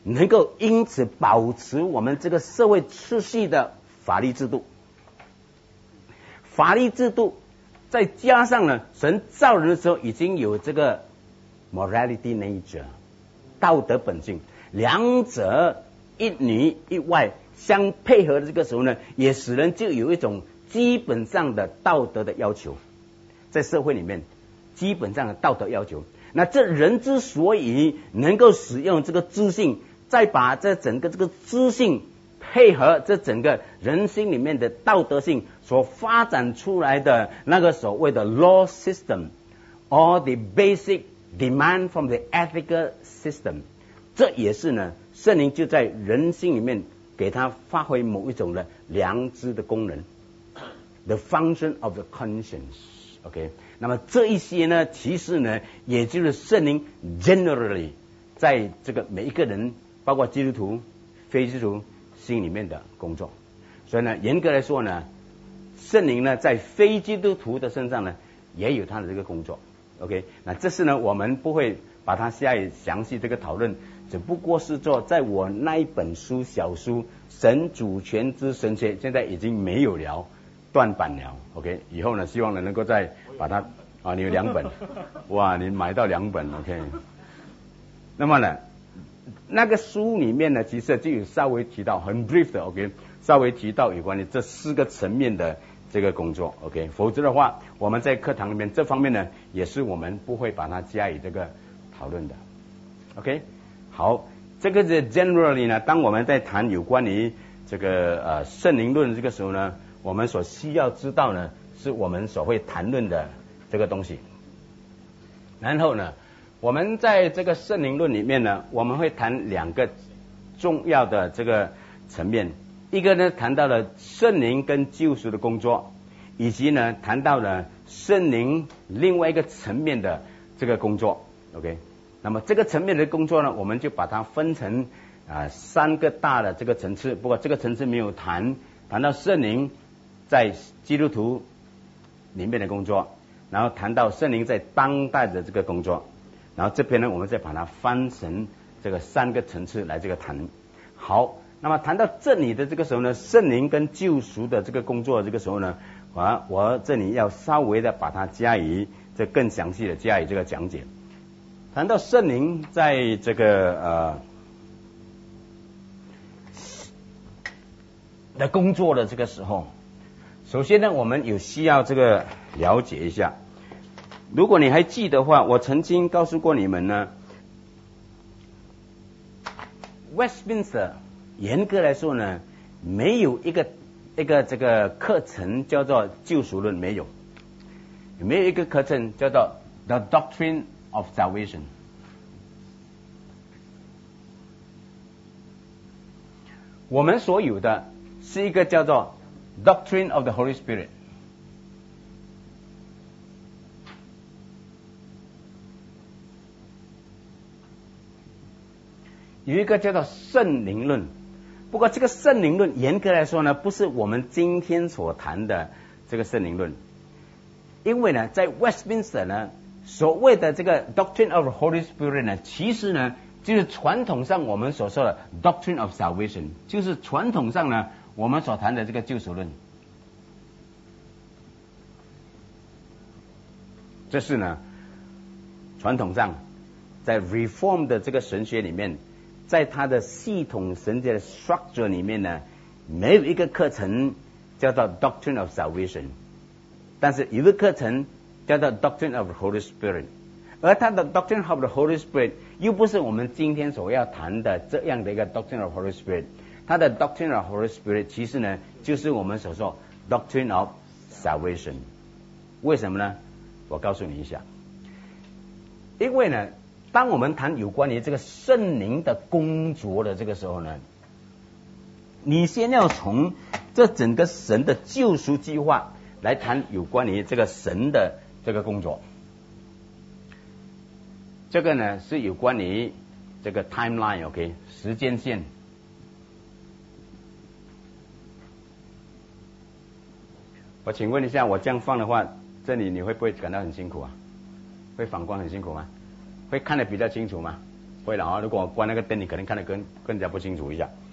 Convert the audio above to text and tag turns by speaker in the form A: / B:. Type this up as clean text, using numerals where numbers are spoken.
A: 能够因此保持我们这个社会秩序的法律制度。法律制度再加上呢，神造人的时候已经有这个 morality nature 道德本性，两者一里一外相配合的这个时候呢，也使人就有一种基本上的道德的要求，在社会里面基本上的道德要求。那这人之所以能够使用这个知性，再把这整个这个知性配合这整个人心里面的道德性所发展出来的那个所谓的 law system or the basic demand from the ethical system， 这也是呢圣灵就在人心里面给他发挥某一种的良知的功能 the function of the conscience。OK， 那么这一些呢，其实呢，也就是圣灵 generally 在这个每一个人，包括基督徒、非基督徒心里面的工作。所以呢，严格来说呢，圣灵呢在非基督徒的身上呢，也有他的这个工作。OK， 那这是呢，我们不会把它加以详细这个讨论，只不过是做在我那一本书小书《神主权之神学》，现在已经没有了。断版了 ，OK， 以后呢，希望呢能够再把它啊，你有2本，哇，你买到2本 ，OK。那么呢，那个书里面呢，其实就有稍微提到，很 brief 的 ，OK， 稍微提到有关于这4个层面的这个工作 ，OK。否则的话，我们在课堂里面这方面呢，也是我们不会把它加以这个讨论的 ，OK。好，这个是 generally 呢，当我们在谈有关于这个圣灵论这个时候呢。我们所需要知道呢，是我们所会谈论的这个东西。然后呢，我们在这个圣灵论里面呢，我们会谈2个重要的这个层面。一个呢，谈到了圣灵跟救赎的工作，以及呢，谈到了圣灵另外一个层面的这个工作。OK， 那么这个层面的工作呢，我们就把它分成3个大的这个层次。不过这个层次没有谈到圣灵在基督徒里面的工作，然后谈到圣灵在当代的这个工作，然后这边呢，我们再把它分成这个3个层次来这个谈。好，那么谈到这里的这个时候呢，圣灵跟救赎的这个工作这个时候呢，我这里要稍微的把它加以这更详细的加以这个讲解。谈到圣灵在这个的工作的这个时候，首先呢，我们有需要这个了解一下。如果你还记得的话，我曾经告诉过你们呢 ，Westminster 严格来说呢，没有一个这个课程叫做救赎论，没有一个课程叫做 The Doctrine of Salvation。我们所有的是一个叫做 Doctrine of the Holy Spirit， 有一个叫做圣灵论。不过这个圣灵论严格来说呢，不是我们今天所谈的这个圣灵论，因为呢，在 Westminster 呢，所谓的这个 Doctrine of the Holy Spirit 呢，其实呢，就是传统上我们所说的 Doctrine of Salvation， 就是传统上呢我们所谈的这个救赎论。这是呢传统上在 Reform 的这个神学里面，在它的系统神学的 structure 里面呢，没有一个课程叫做 Doctrine of Salvation， 但是有一个课程叫做 Doctrine of the Holy Spirit， 而它的 Doctrine of the Holy Spirit 又不是我们今天所要谈的这样的一个 Doctrine of the Holy Spirit， 它的 Doctrine of the Holy Spirit 其实呢就是我们所说 Doctrine of Salvation。 为什么呢？我告诉你一下。因为呢，当我们谈有关于这个圣灵的工作的这个时候呢，你先要从这整个神的救赎计划来谈有关于这个神的这个工作。这个呢是有关于这个 timeline， OK， 时间线。我请问一下，我这样放的话，这里你会不会感到很辛苦啊？会反光很辛苦吗？会看得比较清楚吗？ 会了啊，如果我关那个灯，你可能看得更加不清楚一下。